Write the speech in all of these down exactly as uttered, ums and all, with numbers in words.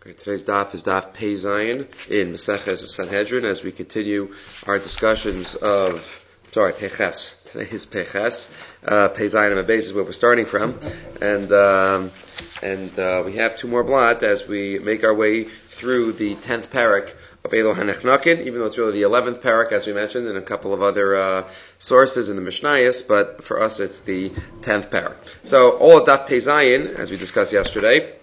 Okay, today's daf is daf Pei Zayin in Maseches Sanhedrin as we continue our discussions of, sorry, Peches. Today's Peches. Uh, Pei Zayin and Mabez is where we're starting from. And, um, and, uh, we have two more blot as we make our way through the tenth parak of Elo HaNechnakin, even though it's really the eleventh parak, as we mentioned, and a couple of other, uh, sources in the Mishnayos, but for us it's the tenth parak. So, all of daf Pei Zayin, as we discussed yesterday,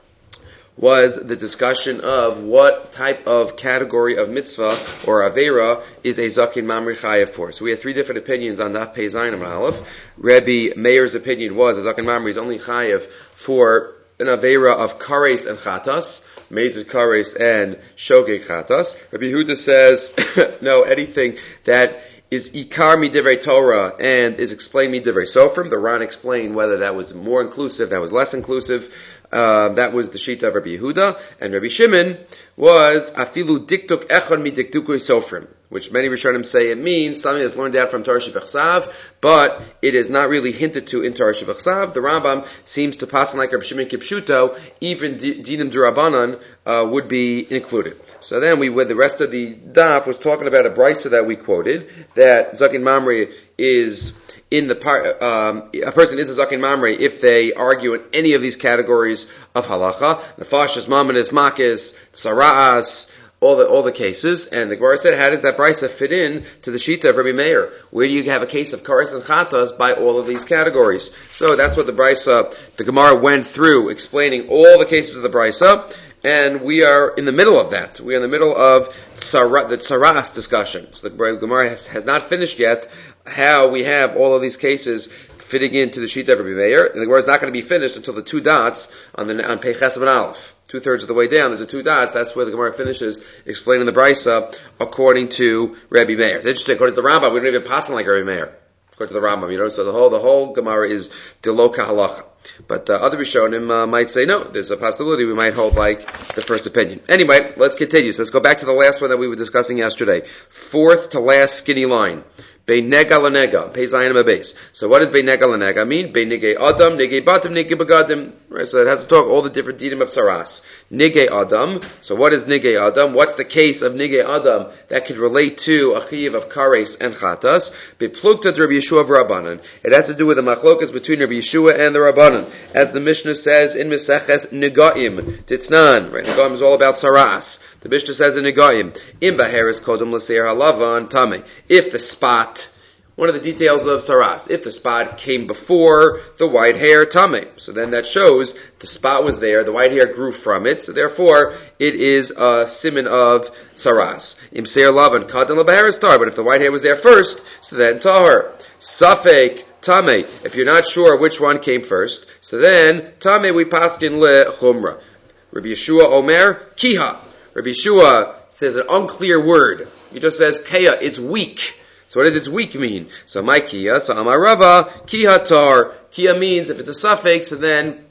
was the discussion of what type of category of mitzvah or avera is a zakin mamri chayav for. So we had three different opinions on daf Pei Zayin and Aleph. Rabbi Meir's opinion was a zakin mamri is only chayav for an avera of kares and chatas, mezid kares and shogeg chatas. Rabbi Yehuda says, no, anything that is ikar midivrei Torah and is explained midivrei Sofrim. The Ran explained whether that was more inclusive, that was less inclusive. Uh, that was the shita of Rabbi Yehuda, and Rabbi Shimon was afilu diktuk echad midiktukui Sofrim, which many Rishonim say it means something that's learned out from Torah Shebechsav, but it is not really hinted to in Torah Shebechsav. The Rambam seems to pass on like Rabbi Shimon Kipshuto, even dinim d'Rabbanan uh, would be included. So then we, with the rest of the daf, was talking about a brisa that we quoted, that Zakin Mamre is in the part, um, a person is a Zakin Mamre if they argue in any of these categories of halacha, nefashis, mamanis, makis, sara'as, all the, all the cases. And the Gemara said, how does that brisa fit in to the shita of Rabbi Meir? Where do you have a case of kares and chatas by all of these categories? So that's what the brisa, the Gemara went through, explaining all the cases of the brisa. And we are in the middle of that. We are in the middle of tsara, the tsaras discussion. So the Gemara has, has not finished yet how we have all of these cases fitting into the Shita of Rabbi Meir. And the Gemara is not going to be finished until the two dots on the on Peiches and Aleph. Two thirds of the way down, there's the two dots. That's where the Gemara finishes explaining the Brisa according to Rabbi Meir. It's interesting. According to the Rambam, we don't even pass on like Rabbi Meir. According to the Rambam, you know. So the whole the whole Gemara is Diloka Halacha. But uh, other Rishonim uh, might say no. There's a possibility we might hold like the first opinion. Anyway, let's continue. So let's go back to the last one that we were discussing yesterday. Fourth to last skinny line. Beinega lanega, Pei Zayin Mabez. So what does beinega lanega mean? Beinege adam, nege batim, nege bagadim. Right, so it has to talk all the different dinim of saras. Nege adam. So what is nege adam? What's the case of nege adam that could relate to a chiyuv of kares and chatas? Beplugta Rabbi Yeshua v'Rabbanan. It has to do with the machlokas between Rabbi Yeshua and the Rabbanan, as the Mishnah says in Meseches Negaim Titnan. Right, Negaim is all about saras. The Mishnah says in Negaim, Im baheres kodem l'seir halavan tame. If the spot, one of the details of saras, if the spot came before the white hair tame, so then that shows the spot was there, the white hair grew from it, so therefore it is a siman of saras. Im seir lavan kodem l'baheres tar, but if the white hair was there first, so then tahor. Safek tame, if you're not sure which one came first, so then tame we paskin le chumra. Rabbi Yeshua Omer kiha. Rabbi Yeshua says an unclear word. He just says kaya, it's weak. So what does its weak mean? So my kia, so Amar Rava, kiha tar. Kia means if it's a suffix, so then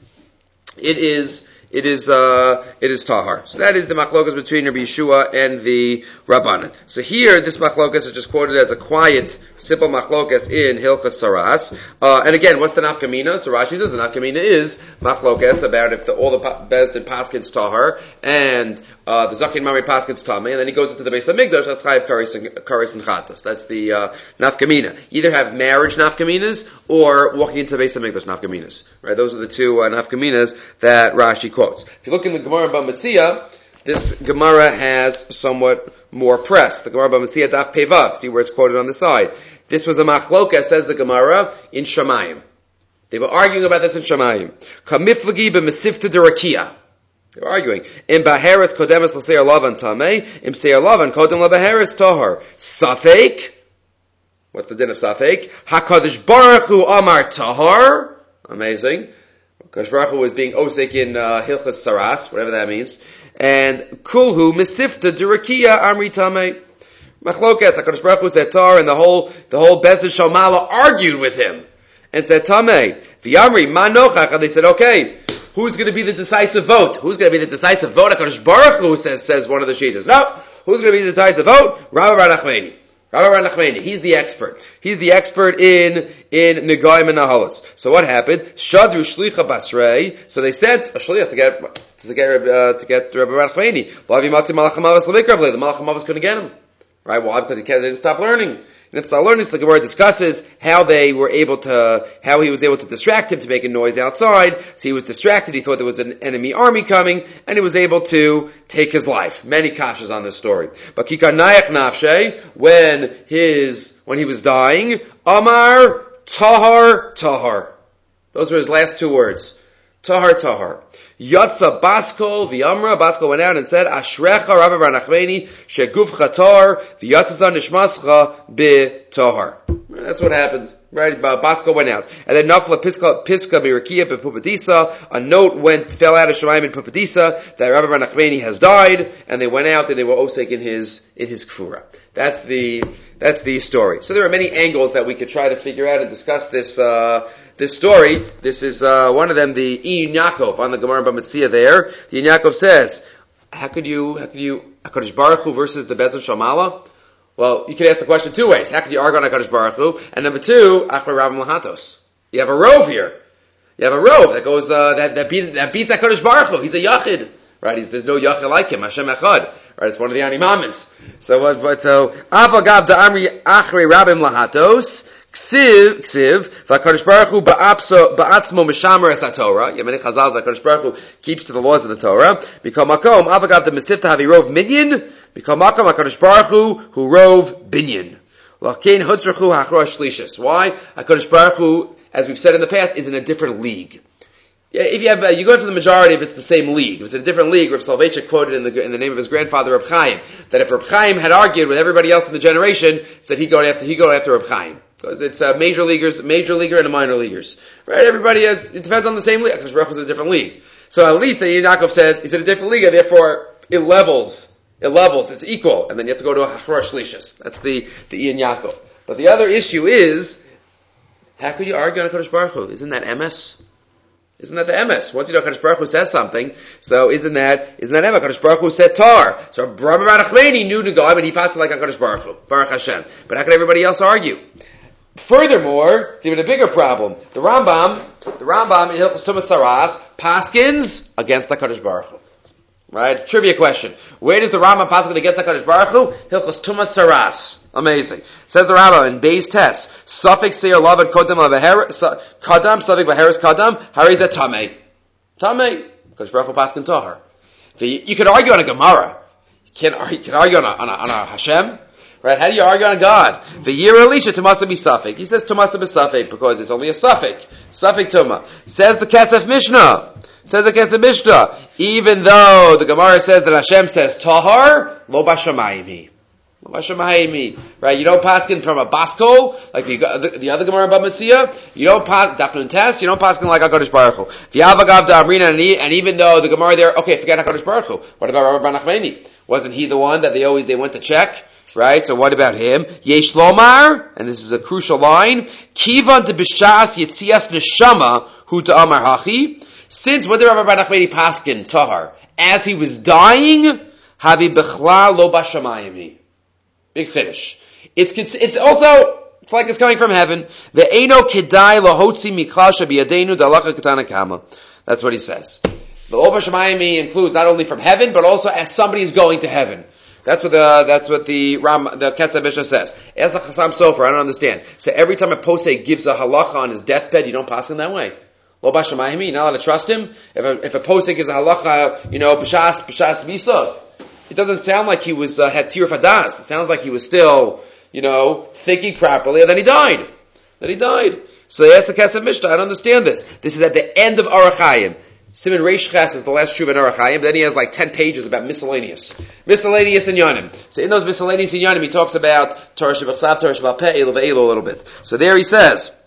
it is it is uh it is tahar. So that is the machlokas between Rabbi Yeshua and the Rabbanan. So here, this machlokas is just quoted as a quiet, simple machlokas in Hilchas Saras. Uh, and again, what's the nafkamina? So Rashi says the nafkamina is machlokas about if the, all the Bezdin paskins tahar and uh, the Zakin Mamre paskins tamei, and then he goes into the Beis HaMikdash, that's chayiv kares and, kares and chatas. That's the uh, nafkamina. Either have marriage nafkaminas or walking into the Beis HaMikdash nafkaminas. Right? Those are the two uh, nafkaminas that Rashi quotes. If you look in the Gemara B'Metzia, this Gemara has somewhat more press. The Gemara B'Metzia daf Pevav, see where it's quoted on the side. This was a machloka, says the Gemara, in Shamayim. They were arguing about this in Shamayim. Kamiflagi b'mesifta derakia. They were arguing. Im baheres kodemes l'seir lavan tamei, im seir lavan kodem l'baheres tohar. Safek. What's the din of Safek? HaKadosh Baruch Hu Amar Tahar. Amazing. HaKadosh Baruch Hu was being osek in uh, Hilchas Saras, whatever that means. And Kulhu Mesifta Durakia Amri Tamei. Machlokas, HaKadosh Baruch Hu said Tar, and the whole, the whole Bezdin Shalmala argued with him. And said Tamei. V'yamri Ma Nochach. And they said, okay, who's going to be the decisive vote? Who's going to be the decisive vote? HaKadosh Baruch Hu says, says one of the Shitas. No. Who's going to be the decisive vote? Rabbi Bar Nachmani. Rabbi Nachmani, he's the expert. He's the expert in, in Negoim and Nahalas. So what happened? Shadru Shlicha Basrei. So they sent a Shliach to get, to get, uh, to get Rabbi Nachmani. The Malach HaMavos couldn't get him. Right? Why? Because he didn't stop learning. He didn't stop learning. So the Gemara discusses how they were able to, how he was able to distract him to make a noise outside. So he was distracted. He thought there was an enemy army coming, and he was able to take his life. Many kashas on this story. But Kikar Nayak Nafshe, when his, when he was dying, Amar Tahar Tahar. Those were his last two words. Tahar Tahar. Yatsa Baskol v'Amra. Baskol went out and said, Ashrecha Rabbi Bar Nachmani shegufcha tahar v'yatzazan nishmascha b'tahar. That's what happened. Right? Baskol went out. And then Nafla Piska, Piska Mirakia b'Pupadisa. A note went, fell out of Shemaim in Pupadisa that Rabbi Bar Nachmani has died, and they went out and they were osek in his, in his kfura. That's the, that's the story. So there are many angles that we could try to figure out and discuss this, uh, This story, this is uh, one of them, the Iyun Yaakov on the Gemara Bamitzia there. The Iyun Yaakov says, how could you, how could you, HaKadosh Baruch Hu versus the Bezin Shalmala? Well, you could ask the question two ways. How could you argue on HaKadosh Baruch Hu? And number two, Achbar Rabim Lahatos. You have a rove here. You have a rove that goes, uh, that, that beats, that beats HaKadosh Baruch Hu. He's a Yachid. Right? He's, there's no Yachid like him. Hashem Echad. Right? It's one of the Animamins. So, what, but, so, Avagav Da'amri Achri Rabim Lahatos. Ksiv, Ksiv, v'HaKadosh Baruch Hu ba'atzmo mishamer es HaTorah. Yemeni Chazal, the HaKadosh Baruch Hu keeps to the laws of the Torah. Mikol makom, avagav the mesifta havi rov minyan. Mikol makom, HaKadosh Baruch Hu, who rov binyan. L'chein hutzrachu hachroa shlishis. Why? HaKadosh Baruch Hu, as we've said in the past, is in a different league. Yeah, if you have, uh, you go to the majority if it's the same league. If it's in a different league, Rav Soloveitchik quoted in the, in the name of his grandfather, Reb Chaim, that if Reb Chaim had argued with everybody else in the generation, said he'd go after, he'd go after Reb Chaim. Because it's uh, major leaguers, major leaguer and a minor leaguers. Right? Everybody has, it depends on the same league. Because Baruch was in a different league. So at least the Iyun Yaakov says, he's in a different league, and therefore it levels, it levels, it's equal. And then you have to go to a Hachrosh Shlishis. That's the, the Iyun Yaakov. But the other issue is, how could you argue on HaKadosh Baruch Hu? Isn't that M S? Isn't that the M S? Once you know HaKadosh Baruch Hu says something, so isn't that, isn't that M S? HaKadosh Baruch Hu said tar. So Rabbi Bar Nachmani knew to go, but he passed it like HaKadosh Baruch Hu. Baruch Hashem. But how could everybody else argue? Furthermore, it's even a bigger problem. The Rambam, the Rambam in Hilchos Tumas Saras, paskins against HaKadosh Baruch Hu. Right? Trivia question. Where does the Rambam paskin against HaKadosh Baruch Hu? Hilchos Tumas Saras. Amazing. Says the Rambam in Beis Tes, Safik Seir Lavan Kodam Laveher, Kadam, Safik Vaheris Kadam, Harizat Tameh. Tameh. HaKadosh Baruch Hu paskin Tahar. You can argue on a Gemara. You can argue, you can argue on a, on a, on a Hashem. Right? How do you argue on God? The year Elisha Tumasa be Safik. He says Tumasa be Safik because it's only a Safik. Safik Tuma. Says the Kesef Mishnah. Says the Kesef Mishnah. Even though the Gemara says that Hashem says Tahar, Lo Bashamayimi. Lo Bashamayimi. Right? You don't paskin from a Basko, like the, the, the other Gemara Bab Metzia. You don't pass, Dafnun Test, you don't paskin like HaKadosh Baruch Hu. V'yavagav da'amrina, and even though the Gemara there, okay, forget HaKadosh Baruch Hu. What about Rabbi Bar Nachmani? Wasn't he the one that they always, they went to check? Right? So what about him? Yesh Lomar, and this is a crucial line, Kivan de Bishas Yitzias Neshama Hu Ta'amar Hachi. Since when did Rabbi Bar Nachmani paskin Tahar? As he was dying, Havi Bechla Lo Bashamayimi. Big finish. It's, it's also, it's like it's coming from heaven. Ve'eno Kedai Lahotzi Miklal Shabiyadenu Dalacha Ketana Kama. That's what he says. The Lo Bashamayimi includes not only from heaven, but also as somebody is going to heaven. That's what the, that's what the Ram, the Kesef Mishnah says. As the Chassam Sofer, I don't understand. So every time a posek gives a halacha on his deathbed, you don't pass him that way. Lo Bashamayimi, you're not allowed to trust him. If a, if a posek gives a halacha, you know, b'shas, b'shas visa, it doesn't sound like he was, uh, had tir fadas. It sounds like he was still, you know, thinking properly, and then he died. Then he died. So they asked the Kesef Mishnah, I don't understand this. This is at the end of Orach Chaim. Simon Reish Ches is the last Shuv in Orach Chaim. Then he has like ten pages about miscellaneous. Miscellaneous inyanim. So in those miscellaneous inyanim, he talks about Torah Shabbat, Torah Shabbat Peh, Elu Ve'elu a little bit. So there he says,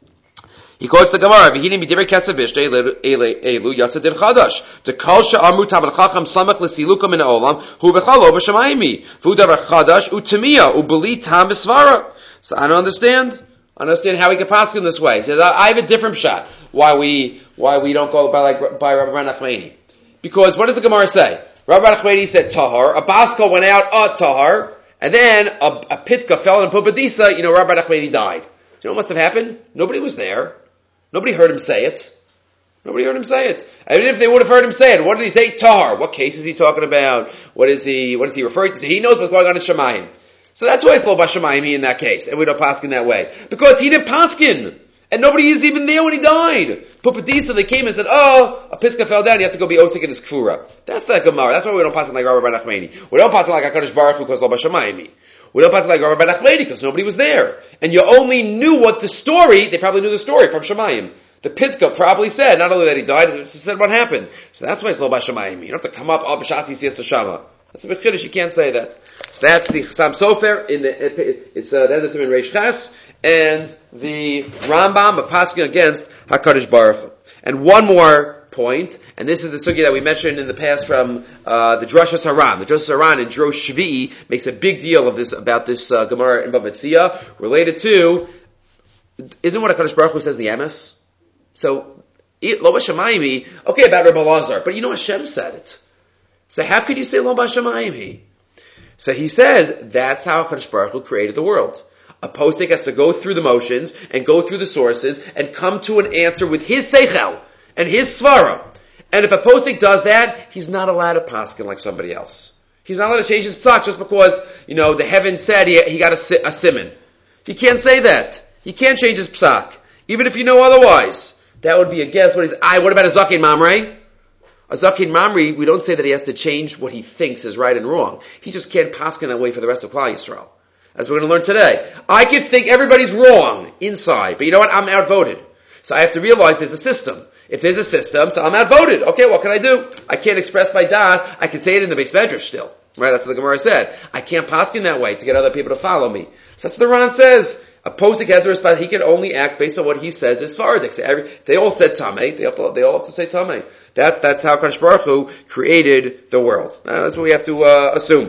he quotes the Gemara, V'hinim b'divrei Kesef Mishnah, Elu Yatsa Din Chadash. The Kol She'amru Tamar Chacham Samach L'Siluka Min Ha'olam, Hu B'chal Lo B'Shamayimi. V'hu Davar Chadash, U'Tamiya, U'Beli Tam V'Svara. So I don't understand. I don't understand how he could pass in this way. He says, I have a different shot. Why we, why we don't go by like, by Rabbi Bar Nachmani. Because what does the Gemara say? Rabbi Bar Nachmani said Tahar. A Basko went out, uh, Tahar. and then a, a pitka fell in Pumbedisa, you know, Rabbi Nachmani died. You know what must have happened? Nobody was there. Nobody heard him say it. Nobody heard him say it. And even if they would have heard him say it, what did he say? Tahar. What case is he talking about? What is he, what is he referring to? So he knows what's going on in Shemayim. So that's why it's Lo Bashamayim in that case. And we don't paskin that way. Because he didn't paskin. And nobody is even there when he died. Pumbedisa, they came and said, oh, a piska fell down, you have to go be osik in his kfura. That's that Gemara. That's why we don't paskin like Rabbi Nachmani. We don't paskin like HaKadosh Baruch Hu because Lo Bashamayim. We don't pass like Rabbi Nachmani because nobody was there. And you only knew what the story, they probably knew the story from Shemayim. The Pitka probably said, not only that he died, it said what happened. So that's why it's Lo Bashamayim. You don't have to come up, oh, B'shas Yisiyas Shama. That's a bit chiddush, you can't say that. So that's the Chassam Sofer, in the, it's, uh, the end of Siman Reish Ches, and the Rambam of Paskin against HaKadosh Baruch Hu. And one more point, and this is the sugya that we mentioned in the past from uh, the Drashas Haran. The Drashas Haran in Drosh Shvi'i makes a big deal of this about this uh, Gemara in Bava Metzia related to, isn't what HaKadosh Baruch Hu says in the Amos? So, Lo Bashamayim, okay, about Rabbi Lazar, but you know Hashem said it. So how could you say Lo Bashamayim? So he says, that's how HaKadosh Baruch Hu created the world. A posek has to go through the motions and go through the sources and come to an answer with his seichel and his svara. And if a posek does that, he's not allowed to paskin like somebody else. He's not allowed to change his psak just because, you know, the heaven said he, he got a, a simon. He can't say that. He can't change his psak. Even if you know otherwise. That would be against what he's, I, what about a Zakin Mamre? A Zakin Mamre, we don't say that he has to change what he thinks is right and wrong. He just can't paskin that way for the rest of Klal Yisrael. As we're going to learn today. I could think everybody's wrong inside, but you know what? I'm outvoted. So I have to realize there's a system. If there's a system, so I'm outvoted. Okay, what can I do? I can't express my das. I can say it in the base medrash still. Right? That's what the Gemara said. I can't paskin that way to get other people to follow me. So that's what the Ran says. A posek has to respond. He can only act based on what he says is Sfaradic. So every, they all said Tameh. They, have to, they all have to say Tameh. That's, that's how HaKadosh Baruch Hu created the world. Uh, that's what we have to uh, assume.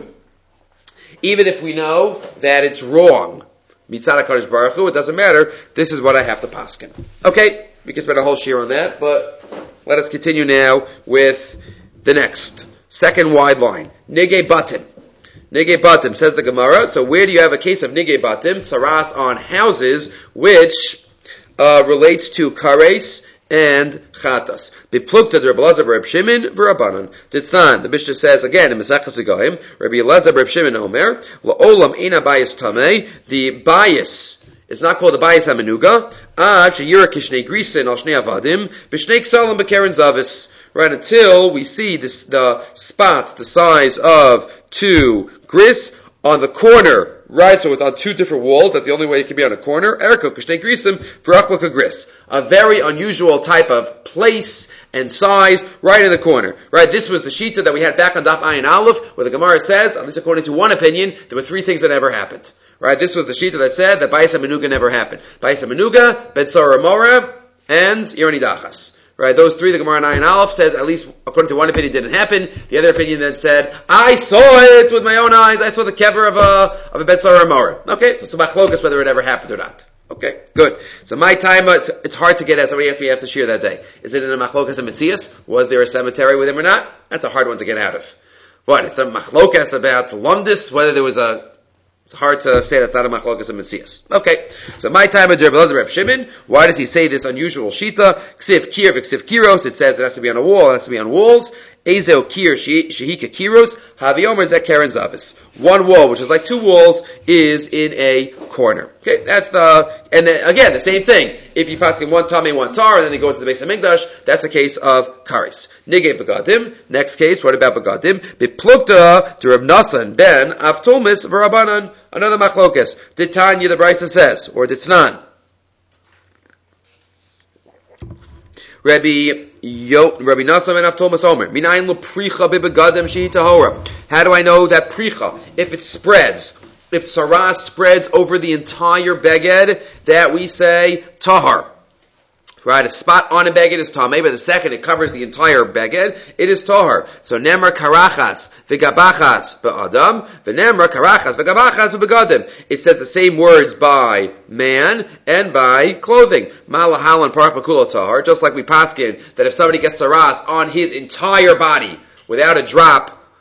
Even if we know that it's wrong, Mitzad HaKadosh Baruch Hu, it doesn't matter. This is what I have to paskin. Okay, we can spend a whole shir on that, but let us continue now with the next second wide line. Nigei Batim. Nigei Batim, says the Gemara. So where do you have a case of Nigei Batim? Saras on houses, which uh, relates to Kares and Chatas. Beplukta Rabbi Elazar Reb Shimon v'Rabbanan. Dithan, the Mishnah says again in Maseches Egahim, Rabbi Elazar Reb Shimon Omer, La'olam Eina Bayis Tamei, the bias is not called the Bayis HaMenuga, Ad Sheyira Kishnei Grisin Al Shnei Avadim, B'Shnei Ksalim B'Keren Zavis. Right, until we see this, the spots the size of two gris on the corner, right? So it's on two different walls. That's the only way it can be on a corner. Erko Kishnei Grisim V'Rachbaka Gris. A very unusual type of place and size right in the corner. Right? This was the shita that we had back on Daf Ayin Aleph, where the Gemara says, at least according to one opinion, there were three things that never happened. Right? This was the shita that said that Bayis HaMenuga never happened. Bayis HaMenuga, Bet Sora Mora, and Irani Dachas. Right, those three, the Gemara in Ayin Aleph says, at least according to one opinion, didn't happen. The other opinion then said, I saw it with my own eyes. I saw the kever of a of a Bet Sora Mora. Okay, so it's machlokas whether it ever happened or not. Okay, good. So my time, it's, it's hard to get at. Somebody asked me after shir that day. Is it in a machlokas and Metzias? Was there a cemetery with him or not? That's a hard one to get out of. What? It's a machlokas about Lundis, whether there was a. It's hard to say that's not a machlokas and Metzias. Okay, so my time at Rabbi Elazar Reb Shimon. Why does he say this unusual shita? Ksiv kir v'ksiv kiros. It says it has to be on a wall. It has to be on walls. Ezeo kir shehika kiros. Havi omer zeh keren zavis. One wall, which is like two walls, is in a corner. Okay, that's the, and then, again, the same thing. If you pass in one tummy, one tar, and then they go into the base of Mikdash, that's a case of karis. Nigei begadim. Next case, what about begadim? Beplukta to Reb Nasan ben Avtomis v'Rabbanan. Another machlokas. Did Tanya the Brisa says, or did Tznan? Rabbi Yo, Rabbi Nasan ben Avtomis Omer. Minayin lo pricha bebegadim shehi tahora. How do I know that pricha? If it spreads, if saras spreads over the entire beged, that we say tahar. Right, a spot on a beged is tameh, but the second it covers the entire beged, it is tahar. So nemar karachas v'gabachas ba'adam, v'nemar karachas v'gabachas v'begadim. It says the same words by man and by clothing. Malahalan parach makulo tahar, just like we paskin that if somebody gets saras on his entire body without a drop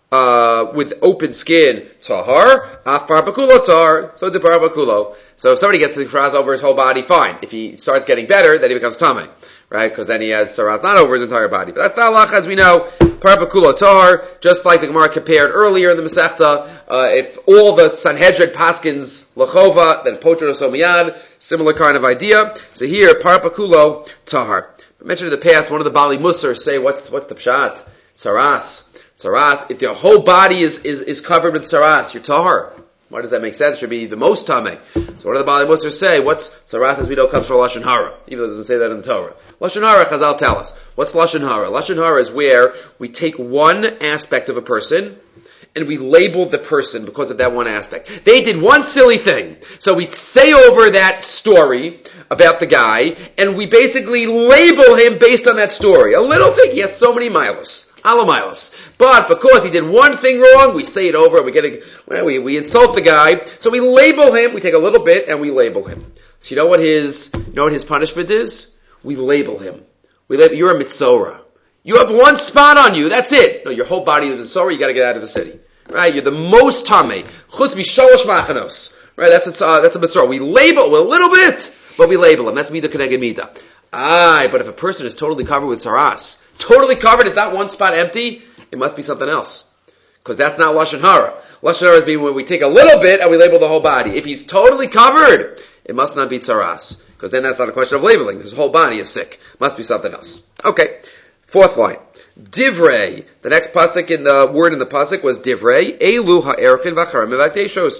uh, with open skin, tahar, af parbakulo tahar, so de parbakulo. So if somebody gets the saras over his whole body, fine. If he starts getting better, then he becomes tamei, right? Because then he has saras not over his entire body. But that's the halacha as we know, parbakulo tahar, just like the Gemara compared earlier in the Masechta, uh, if all the Sanhedrin paskins lachova, then potra somiyad, similar kind of idea. So here, parbakulo tahar. I mentioned in the past, one of the Bali Musar say, what's, what's the pshat? Saras. Saras, if your whole body is, is, is covered with saras, you're tahar. Why does that make sense? It should be the most tamei. So what do the Bali Musar say? What's saras as we know comes from Lashon Hara, even though it doesn't say that in the Torah. Lashon Hara, Chazal tell us. What's Lashon Hara? Lashon Hara is where we take one aspect of a person and we label the person because of that one aspect. They did one silly thing. So we say over that story about the guy, and we basically label him based on that story. A little thing, he has so many miles. Alamilos. But because he did one thing wrong, we say it over and we get a, well, we, we insult the guy. So we label him, we take a little bit and we label him. So you know what his, you know what his punishment is? We label him. We label, you're a mitzora. You have one spot on you, that's it. No, your whole body is a mitzora, you gotta get out of the city. Right? You're the most tamei. Chutz mishalosh machanos. Right? That's a, uh, that's a mitzora. We label a little bit, but we label him. That's midah keneged midah. Aye, but if a person is totally covered with saras, totally covered, is not one spot empty, it must be something else. Because that's not Lashon Hara. Lashon Hara is being when we take a little bit and we label the whole body. If he's totally covered, it must not be saras. Because then that's not a question of labeling. His whole body is sick. Must be something else. Okay. Fourth line. Divrei. The next pasuk in the word in the pasuk was divrei. Elu ha'erchin v'acharim v'akteshos.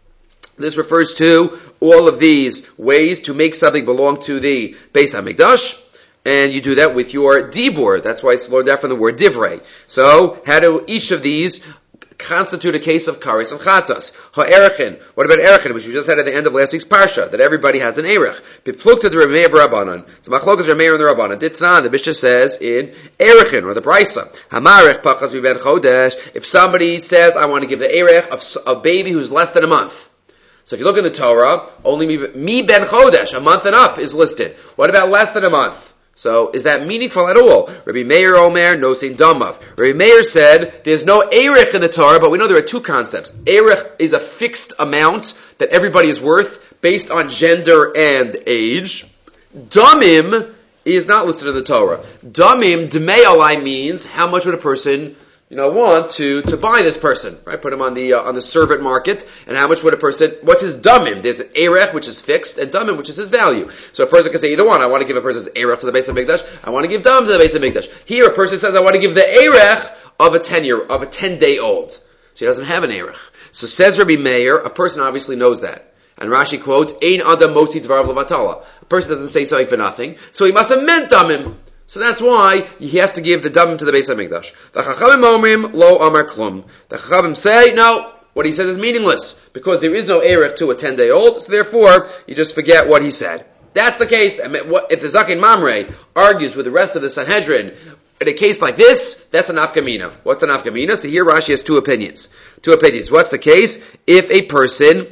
This refers to all of these ways to make something belong to the Beis HaMikdash. And you do that with your dibur. That's why it's learned out from the word divrei. So, how do each of these constitute a case of kares and chatas? Ha'erechin. What about erechin, which we just had at the end of last week's parsha, that everybody has an erech. Biplukta the Remeir B'Rabbanan. So machlokas Remeir and the Rabbanan. Ditnan, the Mishnah says in erechin, or the Brisa. Hamarech pachas miben chodesh. If somebody says, I want to give the erech of a baby who's less than a month. So if you look in the Torah, only mi, mi ben chodesh, a month and up, is listed. What about less than a month? So, is that meaningful at all? Rabbi Meir Omer, no sein damav. Rabbi Meir said, there's no erech in the Torah, but we know there are two concepts. Erech is a fixed amount that everybody is worth, based on gender and age. Damim is not listed in the Torah. Damim, dmei alai, means, how much would a person, you know, want to, to buy this person, right? Put him on the, uh, on the servant market, and how much would a person, what's his damim? There's an erech, which is fixed, and damim, which is his value. So a person can say either one. I want to give a person's erech to the Beis HaMikdash, I want to give dam to the Beis HaMikdash. Here, a person says, I want to give the erech of a ten year, of a ten day old. So he doesn't have an erech. So says Rabbi Meir, a person obviously knows that. And Rashi quotes, Ein adam motzi dvarav levatala. A person doesn't say something for nothing, so he must have meant damim. So that's why he has to give the damim to the Beis HaMikdash. The Chachamim omrim lo amar klum. The Chachamim say, no, what he says is meaningless, because there is no erech to a ten-day-old, so therefore, you just forget what he said. That's the case. If the Zakin Mamre argues with the rest of the Sanhedrin, in a case like this, that's an nafkamina. What's the nafkamina? So here Rashi has two opinions. Two opinions. What's the case? If a person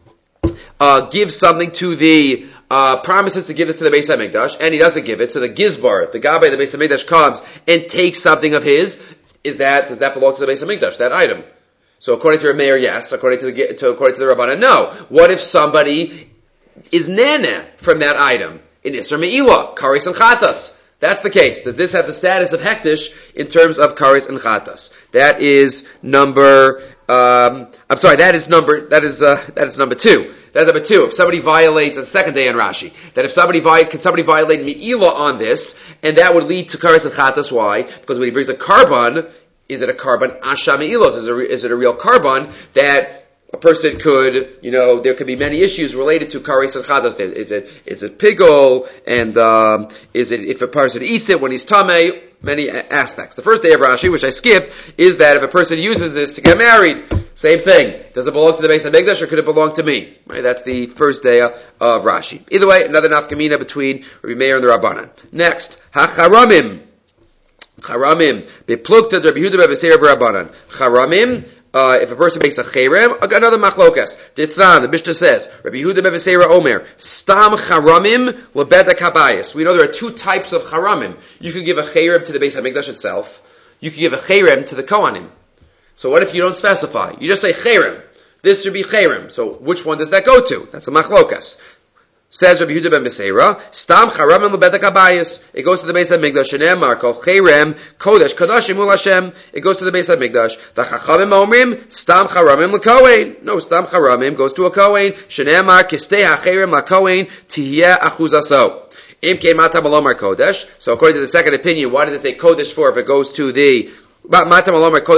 uh, gives something to the Uh, promises to give this to the Beis HaMikdash, and he doesn't give it, so the Gizbar, the Gabbai, the Beis HaMikdash comes and takes something of his, is that, does that belong to the Beis HaMikdash, that item? So according to Rameir, yes. According to the, to, according to the Rabbanan, no. What if somebody is nana from that item? In Isser Me'ilah, Kares and Chatas. That's the case. Does this have the status of Hektish in terms of Kares and Chatas? That is number, um, I'm sorry, that is number, that is, uh, that is number two. That's number two. If somebody violates, the second day in Rashi, that if somebody violates, can somebody violate Me'ilah on this, and that would lead to Kares and Chatas. Why? Because when he brings a carbon, is it a carbon Asha Me'ilos? Is, is it a real carbon that a person could, you know, there could be many issues related to Kares and Chatas. Is it, is it pigol? And, um, is it, if a person eats it when he's tamei? Many aspects. The first day of Rashi, which I skipped, is that if a person uses this to get married, same thing. Does it belong to the Beis HaMikdash or could it belong to me? Right? That's the first day of Rashi. Either way, another nafkamina between Rabbi Meir and the Rabbanan. Next, ha-charamim. Charamim. Beplukta Rabbi Yehuda b'Beseir v'Rabbanan. Charamim. Uh, if a person makes a cherem, another machlokas. Ditran, the Mishnah says, Rabbi Yehuda b'Beseira Omer, Stam charamim lebeda kabayis. We know there are two types of charamim. You could give a cherem to the Beis HaMikdash itself. You could give a cherem to the Kohanim. So what if you don't specify? You just say cherem. This should be cherem. So which one does that go to? That's a machlokas. Says Rabbi Yehuda ben Beseira, Stam charamim lebedek habayis. It goes to the Beis HaMikdash. Shenemar kol cherem kodesh kadashim ul Hashem. It goes to the Beis HaMikdash. The chachamim omrim stam charamim lekohen. No, stam charamim goes to a kohen. Shenemar kistei hacherem lakohen tihiyeh achuzaso. Im keimata malomar kodesh. So according to the second opinion, why does it say kodesh for if it goes to the It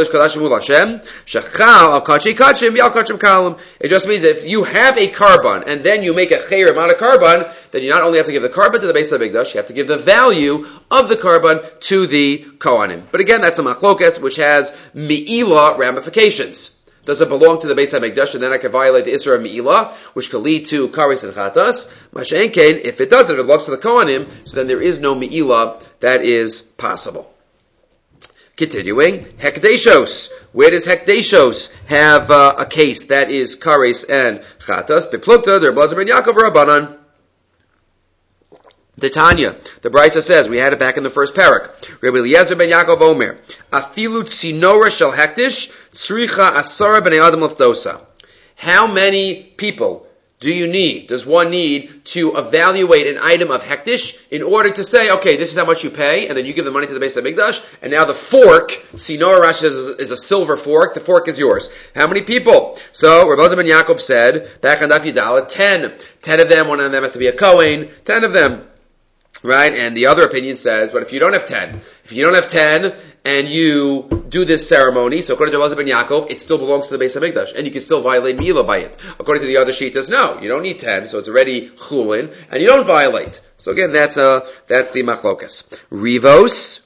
just means that if you have a carbon and then you make a cherem out of carbon, then you not only have to give the carbon to the Beis HaMikdash, you have to give the value of the carbon to the Kohanim. But again, that's a machlokas which has mi'ilah ramifications. Does it belong to the Beis HaMikdash and then I can violate the Isra of mi'ilah, which could lead to kares and chatas? Masha'en kein, if it doesn't, if it belongs to the Kohanim, so then there is no mi'ilah that is possible. Continuing, Hekdeshos. Where does Hekdeshos have uh, a case that is Kares and Chatas? Beplukta, der Blazer ben Yaakov Rabbanan. The Tanya, the Brisa says, we had it back in the first parak. Rabbi Eliezer ben Yaakov Omer, Afilu tzinora shel Hekdesh, tzricha asara b'nei adam lefdosa. How many people do you need, does one need to evaluate an item of hektish in order to say, okay, this is how much you pay, and then you give the money to the Beis HaMikdash, and now the fork, Sinor Rashi says is a silver fork, the fork is yours. How many people? So, Rabbi ben Yaakov said, back on Daf Yudaleh, ten. Ten of them, one of them has to be a Kohen, ten of them. Right? And the other opinion says, but if you don't have ten, if you don't have ten, and you do this ceremony, so according to Rabbi ben Yaakov, it still belongs to the Beis HaMikdash, and you can still violate mi'ilah by it. According to the other shitas, no, you don't need ten, so it's already chulin, and you don't violate. So again, that's uh that's the machlokas. Rivos,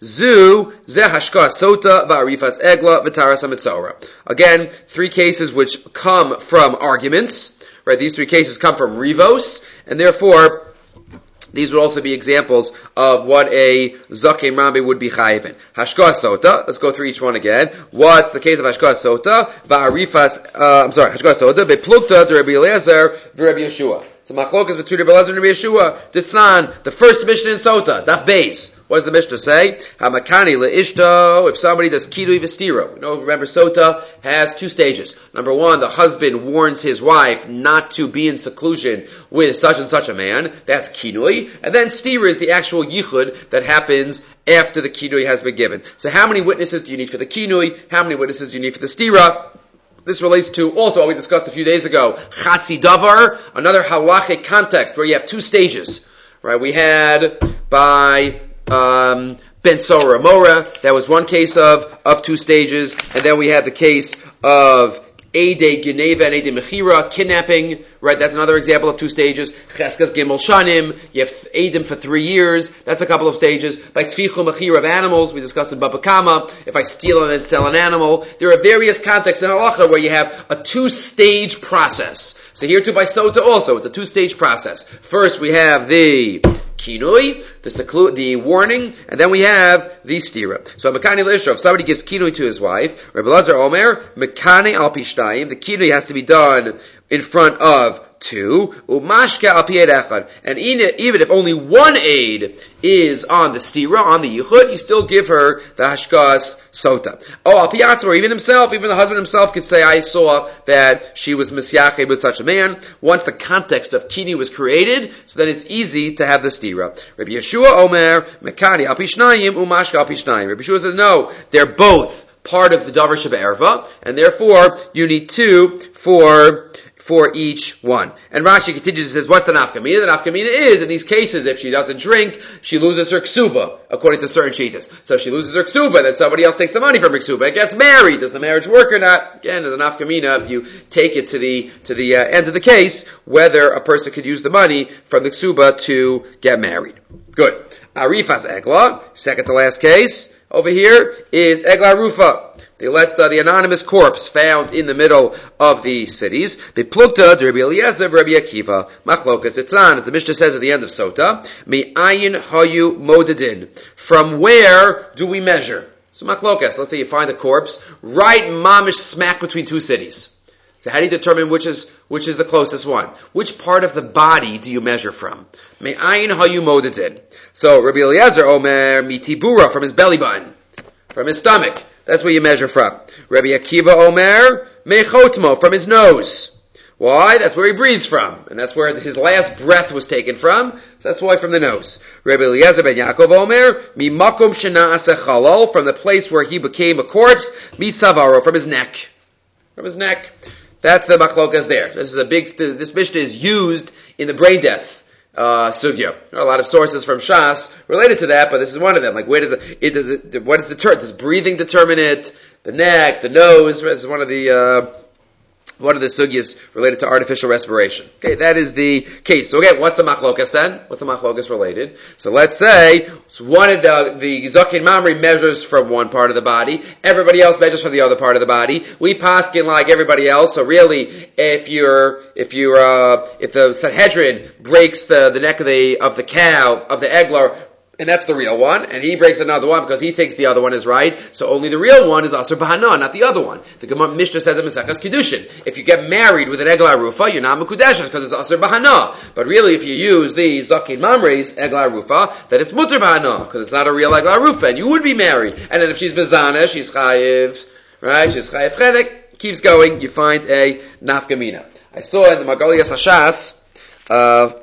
zu, ze hashka sota, va'arifas egla, v'taras hamitzora. Again, three cases which come from arguments, right? These three cases come from rivos, and therefore, these would also be examples of what a Zaken Rabbi would be chayivin. Hashka Sota, let's go through each one again. What's the case of Hashka Sota? Va'arifas, uh, I'm sorry, Hashka Sota, beplukta de Rabbi Eliezer v'Rabbi Yeshua. So machlokas between Rabbi Eliezer and Rabbi Yeshua. Ditznan, the first Mishnah in Sota, Daf Beis. What does the Mishnah say? Hamakani le'ishto, if somebody does kidui v'stira. You know, remember Sota has two stages. Number one, the husband warns his wife not to be in seclusion with such and such a man. That's kidui. And then stira is the actual yichud that happens after the kidui has been given. So how many witnesses do you need for the kidui? How many witnesses do you need for the stira? This relates to also what we discussed a few days ago. Chatzi davar, another halachic context where you have two stages. Right? We had by Um, Ben Sora Mora, that was one case of, of two stages, and then we had the case of Eidei Geneva and Eidei Mechira, kidnapping, right, that's another example of two stages. Cheskas Gimel Shanim, you have Eidim for three years, that's a couple of stages. By Tzvichu Mechira of animals, we discussed in Baba Kama, if I steal and then sell an animal. There are various contexts in halacha where you have a two-stage process. So here too by Sota also, it's a two-stage process. First we have the kinui, the seclu- the warning, and then we have the stira. So Mekani L'Ishra, if somebody gives kinui to his wife, Rabbi Lazar Omer, Mekani Al Pishtayim, the kinui has to be done in front of two, Umashka Al Pied Echad, and even if only one aid is on the stira, on the yichud, you still give her the hashkas sota. Oh, Al Piatz, or even himself, even the husband himself could say, I saw that she was misyached with such a man. Once the context of kini was created, so then it's easy to have the stira. Rabbi Yeshua Omer, Mekani Al Pishnayim, Umashka Al Pishnayim. Rabbi Yeshua says, no, they're both part of the davar sheba erva, and therefore you need two for for each one. And Rashi continues and says, what's the nafkamina? The nafkamina is, in these cases, if she doesn't drink, she loses her ksuba, according to certain shitas. So if she loses her ksuba, then somebody else takes the money from her ksuba and gets married. Does the marriage work or not? Again, there's a nafkamina if you take it to the to the uh, end of the case, whether a person could use the money from the ksuba to get married. Good. Arifas egla, second to last case, over here, is egla rufa. They let uh, the anonymous corpse found in the middle of the cities. Beplukta, Rabbi Eliezer, Rabbi Akiva, Machlokas, Itzan, as the Mishnah says at the end of Sota, Mi ayin hayu modedin. From where do we measure? So Machlokas, let's say you find a corpse right mamish smack between two cities. So how do you determine which is which is the closest one? Which part of the body do you measure from? Mi ayin hayu modedin. So Rabbi Eliezer, Omer, Mi tibura, from his belly button, from his stomach. That's where you measure from. Rabbi Akiva Omer, mechotmo, from his nose. Why? That's where he breathes from. And that's where his last breath was taken from. So that's why from the nose. Rabbi Eliezer ben Yaakov Omer, mimakom shena'aseh chalal, from the place where he became a corpse, mitzavaro, from his neck. From his neck. That's the machlokas there. This is a big, this Mishnah is used in the brain death uh, sugya. There are a lot of sources from Shas related to that, but this is one of them. Like, where does it, it does it, what does the term, does breathing determine it? The neck, the nose, this is one of the, uh, one of the sugyas related to artificial respiration. Okay, that is the case. So again, what's the machlokas then? What's the machlokas related? So let's say so one of the the Zakin Mamri measures from one part of the body, everybody else measures from the other part of the body. We paskin like everybody else. So really, if you're if you're uh, if the Sanhedrin breaks the the neck of the of the cow of the eglar, and that's the real one, and he breaks another one because he thinks the other one is right, so only the real one is Asur Bahana, not the other one. The Gemara Mishnah says in Maseches Kiddushin, if you get married with an Eglah Rufa, you're not Mekudeshes because it's Asur Bahana. But really, if you use the Zakin Mamre's Eglah Rufa, then it's Mutter Bahana, because it's not a real Eglah Rufa, and you would be married. And then if she's Bezana, she's Chayiv, right, she's Chayiv Chedek, keeps going, you find a Nafkamina. I saw in the Magaliyas Hashas, uh,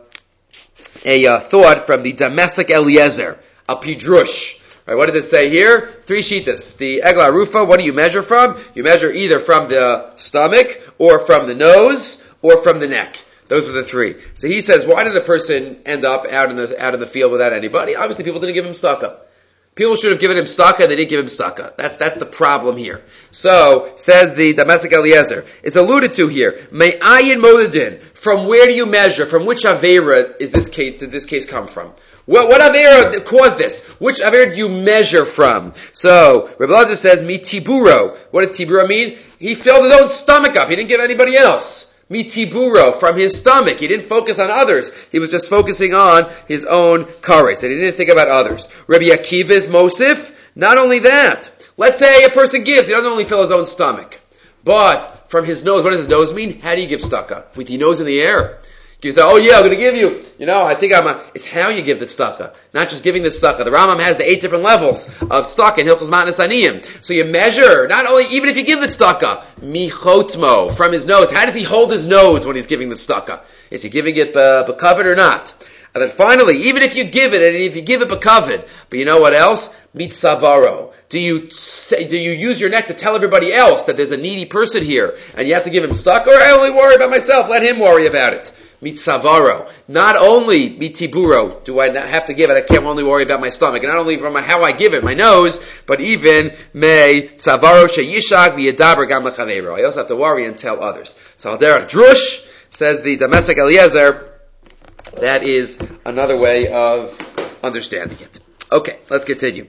a uh, thought from the Damascus Eliezer, a Pidrush. Right, what does it say here? Three shitas. The Eglah Rufa, what do you measure from? You measure either from the stomach, or from the nose, or from the neck. Those were the three. So he says, why did a person end up out in the out in the field without anybody? Obviously people didn't give him staka. People should have given him staka, they didn't give him staka. That's that's the problem here. So, says the Damascus Eliezer, it's alluded to here. May ayin modedin. From where do you measure? From which Avera is this case, did this case come from? What, what Avera caused this? Which Avera do you measure from? So, Rebbe Elazar says, Mi tiburo. What does tiburo mean? He filled his own stomach up. He didn't give anybody else. Mi tiburo, from his stomach. He didn't focus on others. He was just focusing on his own kares. And he didn't think about others. Rabbi Akiva is Mosif. Not only that. Let's say a person gives. He doesn't only fill his own stomach. But from his nose, what does his nose mean? How do you give staka? With the nose in the air. You say, oh yeah, I'm going to give you, you know, I think I'm a, it's how you give the tzedakah, not just giving the tzedakah. The Rambam has the eight different levels of tzedakah in Hilchos Matnas Aniyim. So you measure, not only, even if you give the tzedakah, michotmo, from his nose. How does he hold his nose when he's giving the tzedakah? Is he giving it b'kavod or not? And then finally, even if you give it, and if you give it b'kavod, but you know what else? Mitzavaro. Do you say, do you use your neck to tell everybody else that there's a needy person here, and you have to give him tzedakah, or I only worry about myself, let him worry about it? Mitzavaro. Not only mitiburo do I not have to give it, I can't only worry about my stomach, and not only from how I give it, my nose, but even me tzavaro sheyishag v'yedaber gam lechaveiro. I also have to worry and tell others. So there, drush, says the Damascus Eliezer, that is another way of understanding it. Okay, let's continue.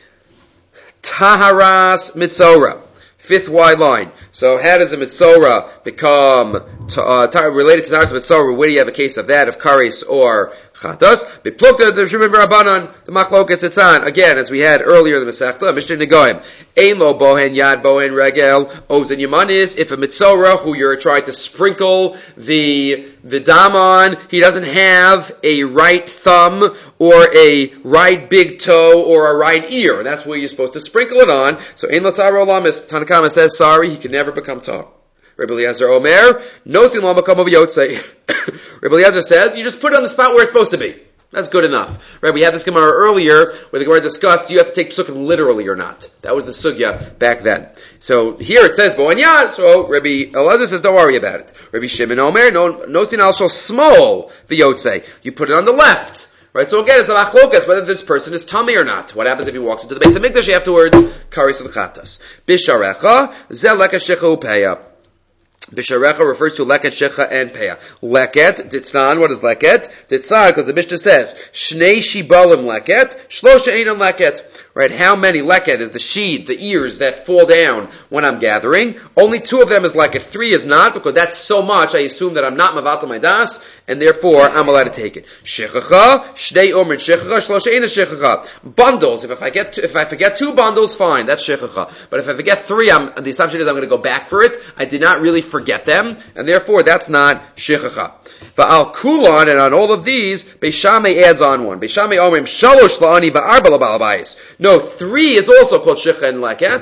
Taharas mitzora. Fifth wide line. So how does a mitzora become uh, t- related to Taharas mitzora? Where do you have a case of that, of kares or chatas? Beplukta the Shimon Rabbanan, the machlokas etzan. Again, as we had earlier in the Masechta, Mishnah Negoim. Ein lo bohen yad bohen regel ozen yamanis. If a mitzora who you're trying to sprinkle the the dam on, he doesn't have a right thumb or a right big toe or a right ear, and that's where you're supposed to sprinkle it on. So ein lo taro lamis. Tanakama says, sorry, he can never become tar. Rabbi Eliezer Omer, nosin lo makom of yotzei. Rabbi Eliezer says, you just put it on the spot where it's supposed to be. That's good enough. Right, we had this Gemara earlier where the Gemara discussed, do you have to take psukim literally or not? That was the sugya back then. So here it says, Bo'an yad, so Rabbi Eliezer says, don't worry about it. Rabbi Shimon Omer, nosin al shal small v'yotzei. You put it on the left. Right, so again, it's a machlokas whether this person is tummy or not. What happens if he walks into the Beis HaMikdash afterwards? Karis l'chatas. Bisharecha, ze leket shecha upeya. Bisharecha refers to leket shecha and peya. Leket, ditznan, what is leket? Ditznan, because the Mishnah says, shnei shibalim leket, shlosha einam leket. Right, how many leket is the sheed, the ears that fall down when I'm gathering? Only two of them is leket. Three is not, because that's so much, I assume that I'm not mavatal my das, and therefore I'm allowed to take it. Shechacha, shnei omer shechacha, shlosha einam shechacha. Bundles, if, if I get, if I forget two bundles, fine, that's shechacha. But if I forget three, I'm, the assumption is I'm going to go back for it. I did not really forget them, and therefore that's not shechacha. Va'al kulon, and on all of these, Beishamei adds on one. Beishamei omrim shalosh la'ani va'arba l'balabayis. No, three is also called shecha and leket.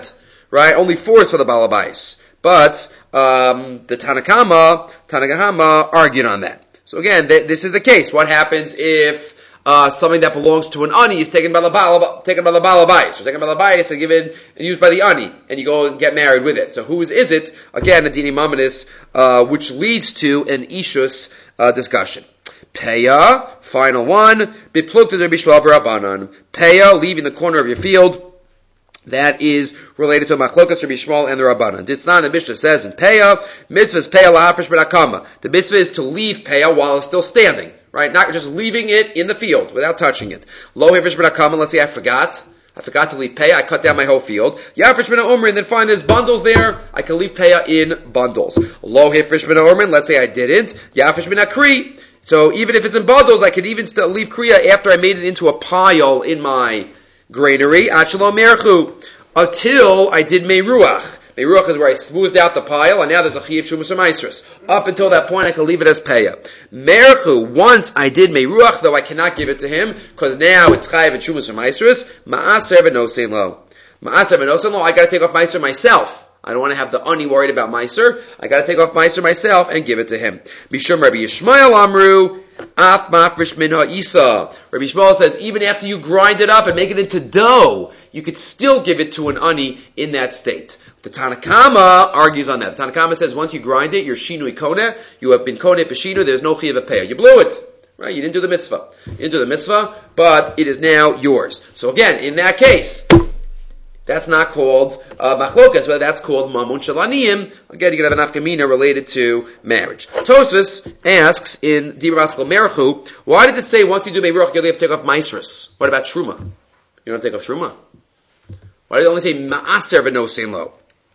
right? Only four is for the balabais. But um, the Tanakama, Tanakama argued on that. So again, th- this is the case. What happens if uh, something that belongs to an ani is taken by the balabais, taken by the balabais, or taken by the balabais and given and used by the ani, and you go and get married with it? So whose is it? Again, a dini mamanis, uh, which leads to an ishus uh, discussion. Peya, final one. Biplukta der bishval v'rabanan. Peya, leaving the corner of your field. That is related to Machlokas Rabbi Shmuel and the Rabbanan. Ditznan, the Mishnah says in Peya, mitzvah is Peya lahafresh b'nakama. The mitzvah is to leave Peya while it's still standing, right? Not just leaving it in the field without touching it. Lo hafresh b'nakama, let's say I forgot. I forgot to leave Peya, I cut down my whole field. Yafresh b'na umrin, then find there's bundles there, I can leave Peya in bundles. Lo hafresh b'na umrin, let's say I didn't. Yafresh b'na kri. So even if it's in bundles, I could even still leave kriya after I made it into a pile in my granary, achalo merchu, until I did meiruach. Meiruach is where I smoothed out the pile, and now there's a chiyuv shumas or maisrus. Up until that point, I can leave it as peya. Merchu, once I did meiruach, though I cannot give it to him, because now it's chayiv and shumas or maisrus, ma'aser v'nosein lo. Ma'aser v'nosein lo, I gotta take off meiser myself. I don't want to have the ani worried about meiser. I gotta take off meiser myself and give it to him. Bishum Rabbi Yishmael amru, Af mafresh min ha'isa. Rabbi Shmuel says, even after you grind it up and make it into dough, you could still give it to an ani in that state. The Tanakama argues on that. The Tanakama says, once you grind it, you're shinui koneh, you have been koneh peshinu, there's no chiyuv peya. You blew it. Right? You didn't do the mitzvah. You didn't do the mitzvah, but it is now yours. So again, in that case, that's not called uh, machlokas, but that's called mamun shalaniyim. Again, you can have an afkamina related to marriage. Tosfos asks in Dibur Maskal Merchu, why did it say once you do meiruach, you only have to take off maisrus? What about truma? You don't take off truma. Why did it only say ma'aser v'nosein lo?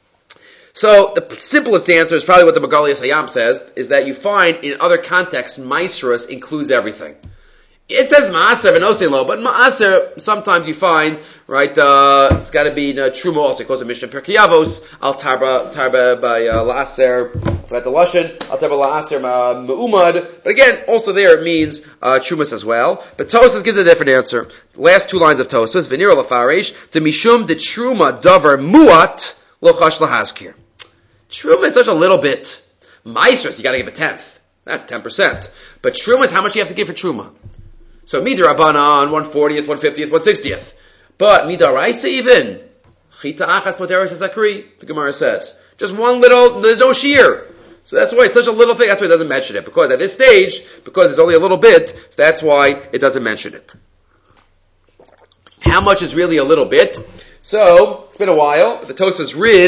So the simplest answer is probably what the Megalias Hayam says, is that you find in other contexts, maisrus includes everything. It says ma'aser v'nosein lo, but ma'aser sometimes you find, right, uh, it's gotta be uh, truma also. It calls it Mishnah Pirkei Avos, al tarba, tarba by uh, la'aser, right, the Lashon, al tarba la'aser ma'umad. But again, also there it means, uh, trumas as well. But Tosas gives a different answer. The last two lines of Tosas, v'nira lafarish, de mishum de truma davar muat, lo chash lahazkir. Truma is such a little bit. Maisrus, you gotta give a tenth. That's ten percent. But truma is how much you have to give for truma. So midirabanan, one fortieth, one fiftieth, one sixtieth. But midaraisa even, chita achas poteres zakri, the Gemara says. Just one little, there's no shear. So that's why it's such a little thing, that's why it doesn't mention it. Because at this stage, because it's only a little bit, that's why it doesn't mention it. How much is really a little bit? So, it's been a while. The Tosas Rid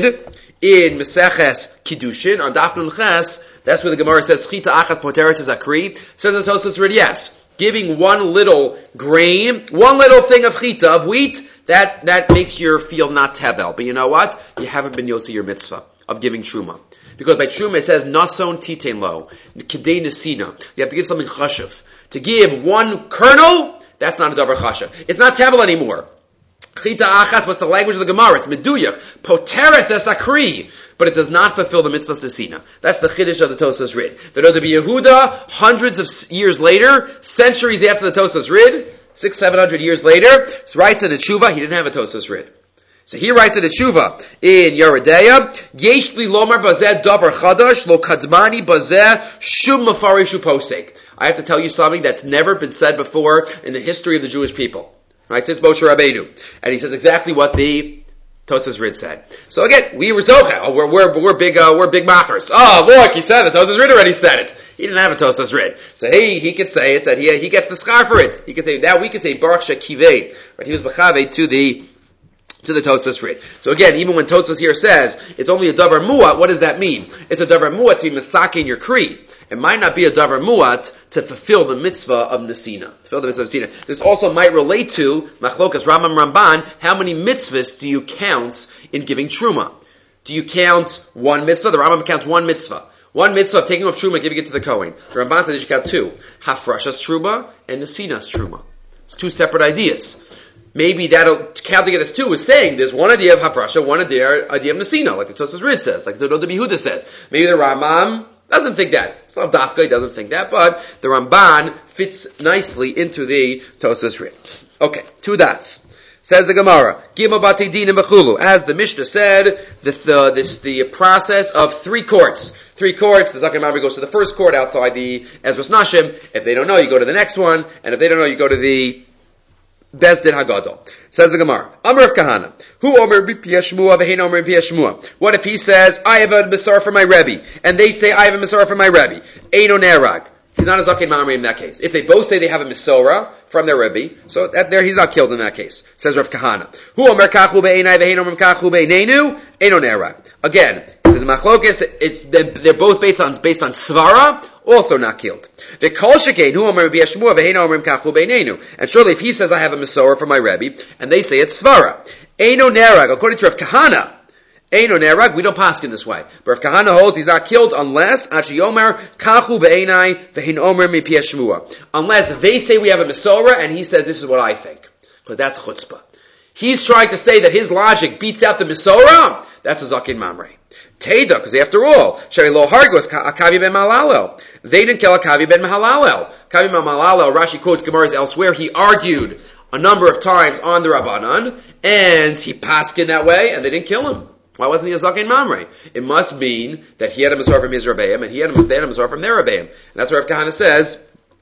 in Meseches Kiddushin, on Daf Nun Ches, that's where the Gemara says, chita achas poteres zakri. Says the Tosas Rid, yes. Giving one little grain, one little thing of chita, of wheat, that, that makes your field not tevel. But you know what? You haven't been yossi your mitzvah of giving truma. Because by truma it says, nason titein lo, kedei nesina. You have to give something chashav. To give one kernel, that's not a davar chashav. It's not tevel anymore. Chita achas, what's the language of the Gemara? It's meduyak. Poteres esakri. But it does not fulfill the mitzvahs desina. That's the chiddush of the Tosas Rid. The Rabbi Yehuda, hundreds of years later, centuries after the Tosas Rid, six, seven hundred years later, writes in the Tshuva, he didn't have a Tosas Rid. So he writes in the Tshuva, in Yeridea, Yesh li lomar bazeh davar chadash, lo kadmani bazeh shum mafarishu posek. I have to tell you something that's never been said before in the history of the Jewish people. Right? Says Moshe Rabbeinu. And he says exactly what the Tosas Rid said. So again, we were zocha. Oh, we're, we're, we're big, uh, we're big machers. Oh, look, he said it. Tosas Rid already said it. He didn't have a Tosas Rid. So he, he could say it, that he, he gets the schar for it. He could say, now we could say, Baruch Shekivei. Right? He was b'chavei to the, to the Tosas Rid. So again, even when Tosas here says, it's only a davar muat, what does that mean? It's a davar muat to be misaki in your kri. It might not be a davar muat to fulfill the mitzvah of Nesina. To fulfill the mitzvah of Nesina. This also might relate to Machlokas Rambam Ramban. How many mitzvahs do you count in giving truma? Do you count one mitzvah? The Rambam counts one mitzvah. One mitzvah of taking off truma and giving it to the Kohen. The Ramban says you should count two. Hafrashas truma and Nesina's truma. It's two separate ideas. Maybe that'll, counting it as two is saying there's one idea of Hafrasha, one idea, idea of Nesina, like the Tosas Rid says, like the Rabbi Yehuda says. Maybe the Rambam doesn't think that. It's not Dafka, he doesn't think that, but the Ramban fits nicely into the Tosas Rid. Okay, two dots. Says the Gemara, Gimel Batei Din Mechulu. As the Mishnah said, the, the, this, the process of three courts. Three courts, the Zaken Mamre goes to the first court outside the Ezras Nashim. If they don't know, you go to the next one. And if they don't know, you go to the Beis Din Hagadol. Says the Gemara, Amar of Kahana, Hu Omer B'Piyah Shmua V'Hein Omer B'Piyah Shmua. What if he says, I have a Masar for my Rebbe, and they say, I have a Masar for my Rebbe? Eino Nerag. He's not a Zaken Mamre in that case. If they both say they have a Misora from their Rebbe, so that there he's not killed in that case. Says Rav Kahana. Hu Omer Kachu Be'enai V'Hein Omer Kachu Be'enenu, Eino Nerag. Again, there's a machlokes, it's, they're, they're both based on, based on Svara, also not killed. The Kol Shekain, Hu Omer B'Piyah Shmua V'Hein Omer Kachu Be'enenu. And surely if he says I have a Misora from my Rebbe, and they say it's Svara, Eino Nerag, according to Rav Kahana, Eino Nerag, we don't pass in this way. But if Kahana holds he's not killed unless Achi Omer Kachu Be'enai V'Hein Omer B'Piyah Shmua. Unless they say we have a Misora and he says this is what I think. Because that's chutzpah. He's trying to say that his logic beats out the Misora. That's a Zaken Mamre. Teda, because after all, Shari Lo Hargos Akavi ben Mahalalel. They didn't kill Akavi ben Mahalalel. Akavi ben Mahalalel, Rashi quotes Gemaras elsewhere, he argued a number of times on the Rabbanan, and he passed in that way, and they didn't kill him. Why wasn't he a Zaken Mamre? It must mean that he had a Masar from his Rebbeim, and he had a, they had a Masar from their Rebbeim. And that's where Rav Kahana says,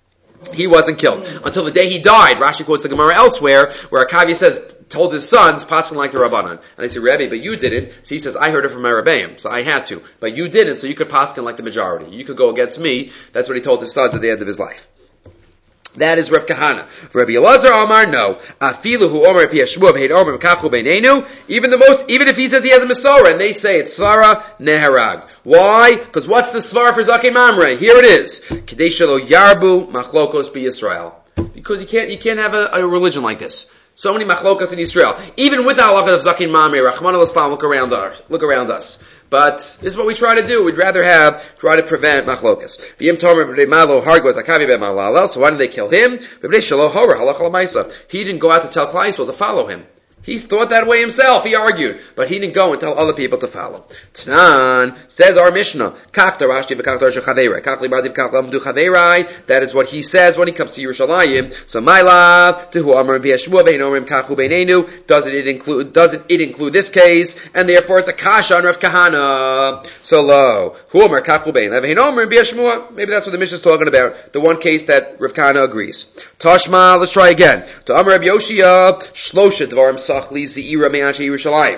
he wasn't killed. Until the day he died, Rashi quotes the Gemara elsewhere, where Akavi says, told his sons, passing like the Rabbanan. And they say, Rebbe, but you didn't. So he says, I heard it from my Rebbeim, so I had to. But you didn't, so you could pass like the majority. You could go against me. That's what he told his sons at the end of his life. That is Rav Kahana. For Rabbi Elazar Amar, no. Afilu hu omer Piyah Shmua v'Hein Omer Kachu Beinenu. Even the most, even if he says he has a Masora and they say it's Svara Neharag. Why? Because what's the Svara for Zaken Mamre? Here it is. Kedei shelo yarbu machlokos b'Yisrael. Because you can't, you can't have a, a religion like this. So many machlokas in Israel. Even with the halakha of Zaken Mamre, Rachmana Litzlan, look around us. Look around us. But this is what we try to do. We'd rather have, try to prevent machlokas. So why did they kill him? He didn't go out to tell Klal Yisrael to follow him. He thought that way himself. He argued. But he didn't go and tell other people to follow. Tanan, says our Mishnah, that is what he says when he comes to Yerushalayim. So my love, doesn't it include, doesn't it include this case? And therefore it's a kasha on Rav Kahana. So lo, maybe that's what the Mishnah is talking about. The one case that Rav Kahana agrees. Tashma, let's try again. To Amar Rabbi Yoshia, Shlosha Dvarim Sachli Zeira Me'anche Yerushalayim.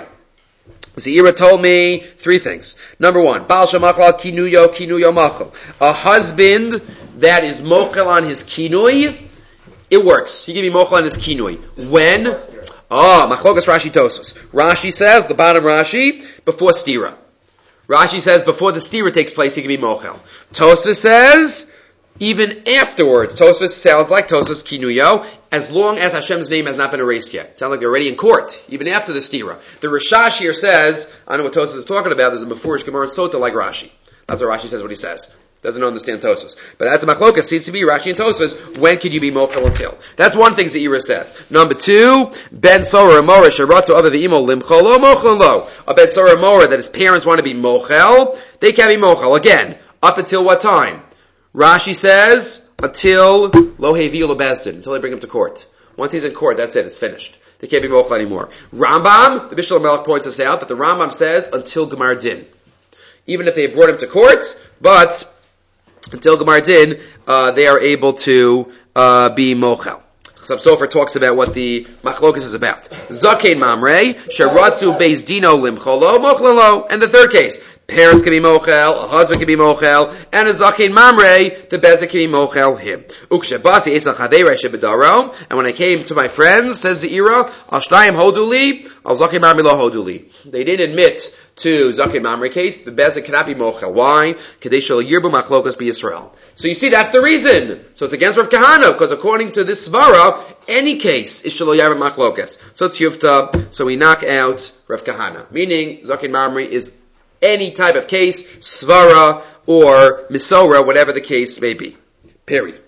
Zeira told me three things. Number one, Baal Shemachal Kinuyo Kinuyo Machal. A husband that is mochel on his kinui, it works. He can be mochel on his kinui. When? Ah, oh, Machlokas Rashi Tosfos. Rashi says, the bottom Rashi, before stira. Rashi says before the stira takes place, he can be mochel. Tosfos says, even afterwards. Tosfos sounds like Tosfos Kinuyo, as long as Hashem's name has not been erased yet. It sounds like they're already in court, even after the stira. The Rishash here says, I don't know what Tosfos is talking about, there's a Mefurish Gemara Sota like Rashi. That's what Rashi says what he says. Doesn't understand Tosfos. But that's a machlokas. Seems to be Rashi and Tosfos. When could you be mochel until? That's one thing Zeira said. Number two, Ben Sora Mora Sharatzu Other the Imo Limcholo Mochel Lo. A Ben Sora Mora that his parents want to be mochel, they can be mochel. Again, up until what time? Rashi says, until Lo Heviu LeBezdin, until they bring him to court. Once he's in court, that's it, it's finished. They can't be mochel anymore. Rambam, the Bishul Melech points us out, that the Rambam says, until Gemar Din. Even if they brought him to court, but until Gemar Din, uh, they are able to uh, be mochel. Chassam Sofer talks about what the machlokas is about. Zaken Mamre, Sharatzu Beis Dino Limcholo, Mochlelo. And the third case, parents can be mochel, a husband can be mochel, and a Zaken Mamre, the Bezek can be mochel him. Ukshebasi Etzal Chadei Shebedaro, and when I came to my friends, says Zeira, Al Shnayim Hoduli, Al Zaken Mamre Lo Hoduli. They didn't admit to Zaken Mamre case, the Bezek cannot be mochel. Why? Kedei shel yirbu machlokas b'Yisrael. So you see, that's the reason. So it's against Rav Kahana, because according to this svara, any case is shelo yarbu machlokas. So it's yufta. So we knock out Rav Kahana, meaning Zaken Mamre is any type of case, svara or misora, whatever the case may be. Period.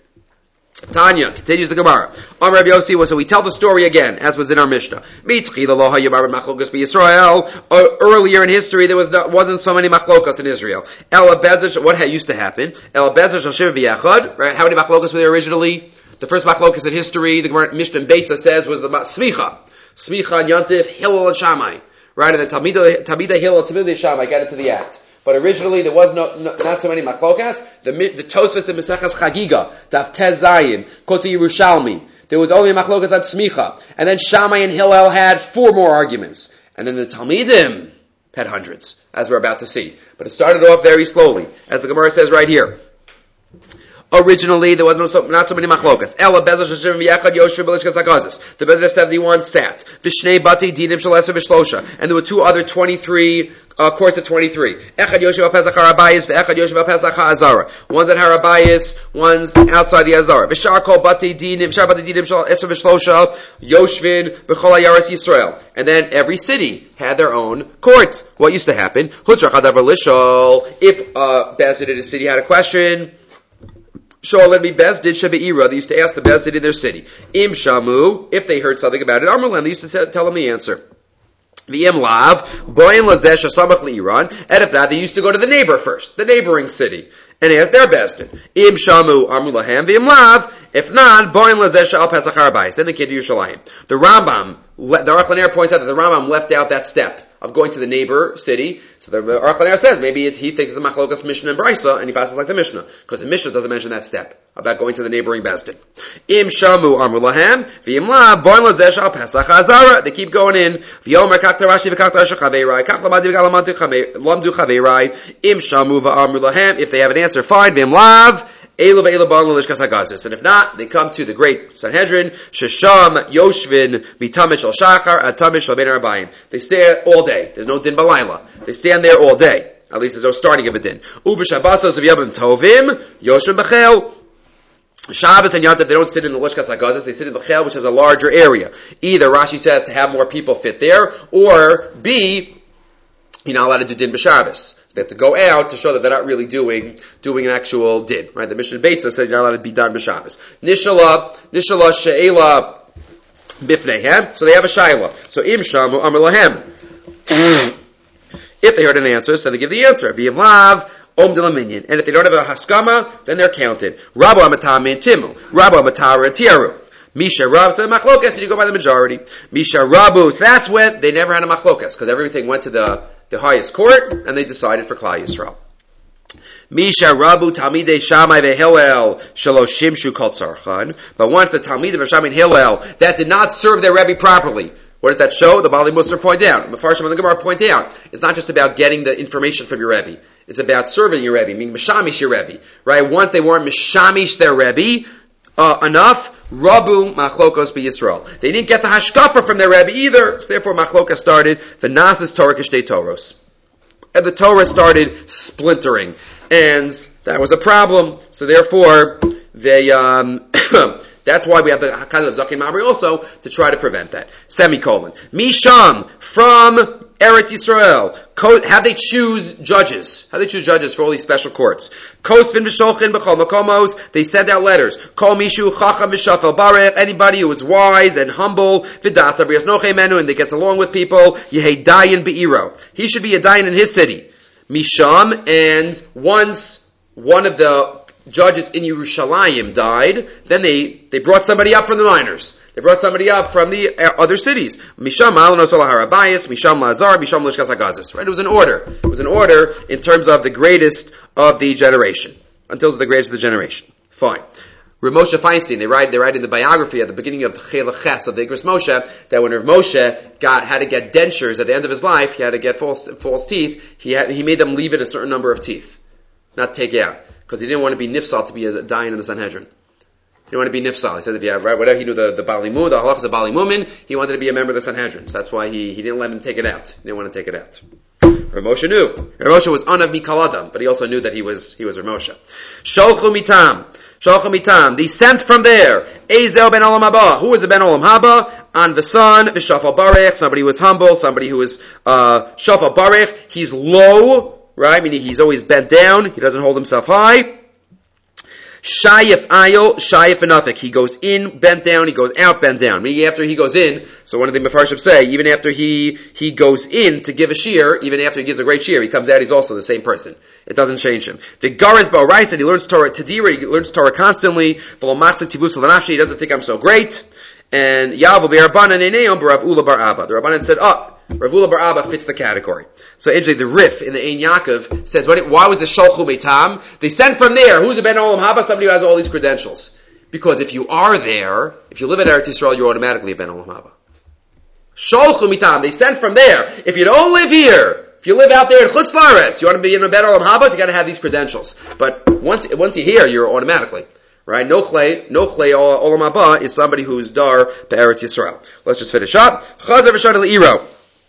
Tanya continues the Gemara. On Rabbi Yossi, so we tell the story again, as was in our Mishnah. Earlier in history, there was not, wasn't so many machlokas in Israel. What used to happen? Right? How many machlokas were there originally? The first machlokas in history, the Mishnah in Beitza says, was the smicha. Smicha and Yontif, Hillel and Shammai. Right? And the Talmida, Talmida Hillel, Talmida Shammai got into the act. But originally there was no, no not so many machlokas. The, the Tosfos in Mesechas Chagiga, Daf Tez Zayin, Kota Yerushalmi. There was only machlokas at Smicha. And then Shammai and Hillel had four more arguments. And then the Talmidim had hundreds, as we're about to see. But it started off very slowly, as the Gemara says right here. Originally, there was no so, not so many machlokas. Ela Bezer Shashim V'Yechad Yosher B'Lishkas HaGazis. The Bezer of seventy-one sat. V'Shnei Bati Dinim Shaleser V'Shlosha. And there were two other twenty-three uh, courts of twenty-three. Echad Yosher V'Pesach HaRabayis V'Echad Yosher V'Pesach HaAzara. One's at Harabayis, one's outside the Azara. V'Shar Kol Bati Dinim, V'Shar Bati Dinim Shaleser V'Shlosha, Yoshvin B'Chol HaYaras Yisrael. And then every city had their own court. What used to happen? Hutzrach Hadavar Lishol. If uh, Bezdin in a city had a question, Shol and be Bezdin Shebe'ira. They used to ask the Bezdin in their city. Im Shamu, if they heard something about it, Amrlan, they used to tell them the answer. V'im Lav, Boyin Lazeh Shasamach Li'iran, and if not, they used to go to the neighbor first, the neighboring city, and ask their Bezdin. Im Shamu, Amrulahem, V'im Lav, if not, Boyin Lazeh Sha'al Pesach HaRabayis. Then they came to Yerushalayim. The Rambam, the Aruch LaNer points out that the Rambam left out that step of going to the neighbor city. So the Aruch LaNer says maybe it's, he thinks it's a machlokas Mishnah and Brisa, and he passes like the Mishnah, because the Mishnah doesn't mention that step about going to the neighboring Bezdin. Im shamu amru lahem v'im la boin lazeh shal pesach hazara. They keep going in. V'yomer kach tarashi v'kach tarashi chaveirai kach lamadi v'galamadu chaveirai im shamu v'amru lahem. If they have an answer, fine. V'im lav. And if not, they come to the great Sanhedrin, Shesham, Yoshvin, Mitamish al Shachar, Atamish al Ben Arabayim. They stay all day. There's no din balayla. They stand there all day. At least there's no starting of a din. Uber Shabbasos of Yabim Tovim, Yoshvin Bechel. Shabbos and Yontif, they don't sit in the Lishkas HaGazis, they sit in the Chel, which is a larger area. Either, Rashi says, to have more people fit there, or B, you're not allowed to do din b'Shabbos. They have to go out to show that they're not really doing doing an actual din, right? The Mishnah Beitza says you're not allowed to be done b'Shabbos. Nishala, nishala she'ela bifneihem. So they have a shayla. So im shamu amar lahem. If they heard an answer, so they give the answer. V'im lav om de laminyan. And if they don't have a haskama, then they're counted. Rabu amatam min timu. Rabu amatara tiaru. Misha Rabu, so the machlokas, and you go by the majority. Misha Rabu, so that's when they never had a machlokas, because everything went to the the highest court, and they decided for Klal Yisrael. Misha Rabu Talmidei Shammai veHillel Shalosh Shimshu Kol Tzarchan. But once the Talmidim of Shammai and Hillel that did not serve their Rebbe properly, what did that show? The Bali Musar point out, Mefarshim and the Gemara point out, it's not just about getting the information from your Rebbe. It's about serving your Rebbe, meaning Mishamish your Rebbe. Right? Once they weren't Mishamish their Rebbe uh, enough, Rabu machlokos b'Yisrael. They didn't get the hashkafa from their Rebbe either, so therefore machlokas started. The Nasis Torah Kishtei Toros, and the Torah started splintering, and that was a problem. So therefore, they um, that's why we have the kind of Zakin Mabri also to try to prevent that. Semicolon. Misham from Eretz Yisrael. How they choose judges? How they choose judges for all these special courts? Kosvin v'sholchin b'chol makomos. They send out letters. Kol mishu chacham v'shafel barech. Anybody who is wise and humble. V'das abrias nochei menu, and that gets along with people. Yehei dayan be'iro. He should be a dayan in his city. Misham, and once one of the judges in Yerushalayim died, then they they brought somebody up from the minors. They brought somebody up from the other cities. Misham Ma'alonos Harabayis, Misham Lazar, Misham Lishkas HaGazis. Right? It was an order. It was an order in terms of the greatest of the generation. Until the greatest of the generation. Fine. Rav Moshe Feinstein, they write, they write in the biography at the beginning of the Chelach Ches of the Igros Moshe, that when Rav Moshe got, had to get dentures at the end of his life, he had to get false, false teeth, he had, he made them leave in a certain number of teeth. Not take out. Because he didn't want to be nifsal to be a dayan in the Sanhedrin. He didn't want to be nifsal. He said if you have, right, whatever he knew the, the Bali Mu, the halachas of Bali Mumin, he wanted to be a member of the Sanhedrin. So that's why he, he didn't let him take it out. He didn't want to take it out. Rav Moshe knew. Rav Moshe was anav mikal adam, but he also knew that he was, he was Rav Moshe. Sholchu mitam. Sholchu mitam. They sent from there. Ezel ben olam haba. Who was the ben olam haba? An v'san v'shafal barech. Somebody who was humble. Somebody who was, uh, shafal barech. He's low, right? Meaning he's always bent down. He doesn't hold himself high. Shayif ayil, shayif anafik. He goes in, bent down, he goes out, bent down. Meaning after he goes in, so one of the Mefarshim say, even after he, he goes in to give a shear, even after he gives a great shear, he comes out, he's also the same person. It doesn't change him. The Garaz Ba'oraisa, he learns Torah Tadira, he learns Torah constantly. He doesn't think I'm so great. And Yavu be'Rabbanan Eineim b'Rav Ula bar Abba. The Rabbanan said, oh, Rav Ula bar Abba fits the category. So actually the Rif in the Ein Yaakov says, why was the Sholchu Meitam? They sent from there. Who's a Ben Olam Haba? Somebody who has all these credentials. Because if you are there, if you live in Eretz Yisrael, you're automatically a Ben Olam Haba. Sholchu Mitam. They sent from there. If you don't live here, if you live out there in Chutz La'aretz, you want to be in a Ben Olam Haba, you got to have these credentials. But once once you're here, you're automatically. Right? No chlei, no chlei Olam Haba is somebody who's dar be'Eretz Yisrael. Let's just finish up. Chazer v'shad le'iro.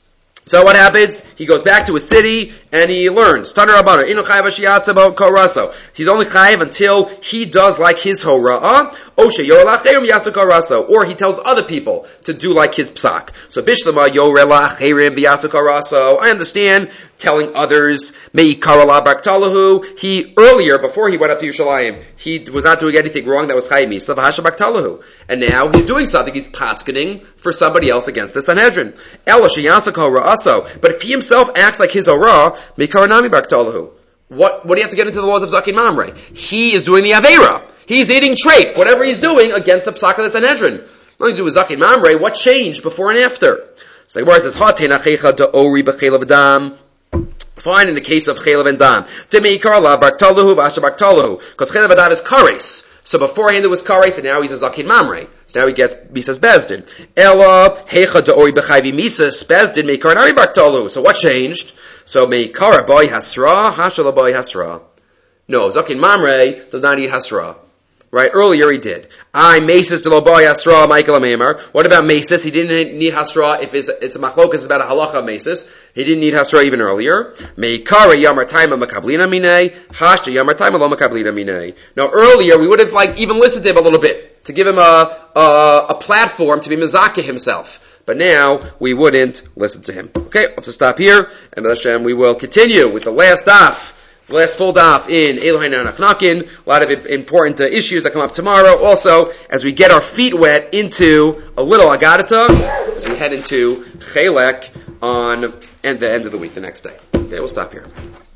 So what happens? He goes back to his city and he learns. Taner Rabbanan, inu chayav sheyatsa bo karaso. He's only chayav until he does like his hora'ah. Oshe yoreh la'acherim yasu karaso. Or he tells other people to do like his psak. So bishlama yoreh la'acherim v'yasu karaso. I understand telling others, me'ikara la'baktalahu. He, earlier, before he went up to Yerushalayim, he was not doing anything wrong that was chayim misa v'hasha baktalahu. And now he's doing something, he's paskening for somebody else against the Sanhedrin. Ela sheyasa kora'aso. But if he himself acts like his orah, me'ikara nami baktalahu. What, what do you have to get into the laws of Zakin Mamre? He is doing the Aveira. He's eating treif, whatever he's doing against the psak of the Sanhedrin. Nothing to do with Zakin Mamre. What changed before and after? So the Gemara says, Ha tenachecha da'ori b'chelav dam. Fine in the case of chelav and dam. Demeikar la baktalahu v'asha baktalahu. Because chelav and dam is kares. So beforehand it was kares, and now he's a Zakin Mamre. So now he gets Misas Bezdin. Ela hecha da'ori b'chayvi Misas Bezdin meikar nami baktalahu. So what changed? So meikar boy hasra, hashala boy hasra. No, Zakin Mamre does not eat hasra. Right? Earlier he did. I mesis de lo boy hasra, Michael Amemar. What about mesis? He didn't need hasra if it's, it's a machlokas, it's about a halacha mesis. He didn't need hasra even earlier. Meikara yamar taima makablina minei, hashta yamar taima lo makablina minei. Now earlier we would have like even listened to him a little bit, to give him a, a, a platform to be mizakeh himself. But now we wouldn't listen to him. Okay, I'll have to stop here, and Hashem, we will continue with the last daf. The last full daf in Eloheinu Nachnakin. A lot of important uh, issues that come up tomorrow. Also, as we get our feet wet into a little Agadata, as we head into Chelek on and the end of the week, the next day. Okay, we'll stop here.